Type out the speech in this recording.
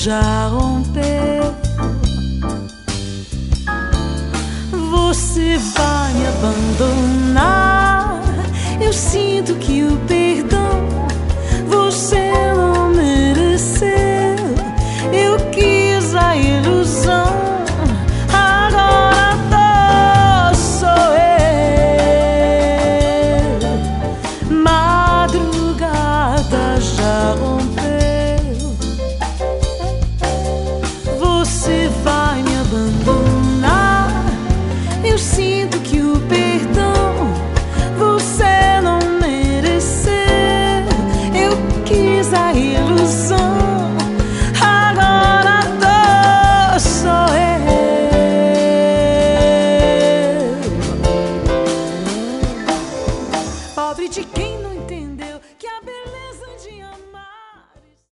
já rompeu. Você vai me abandonar. Eu sinto que o perdão você não mereceu. Eu quis a ilusão, agora sou eu. Madrugada já rompeu. Você vai me abandonar. Eu sinto que o perdão você não mereceu. Eu quis a ilusão, agora sou eu. Pobre de quem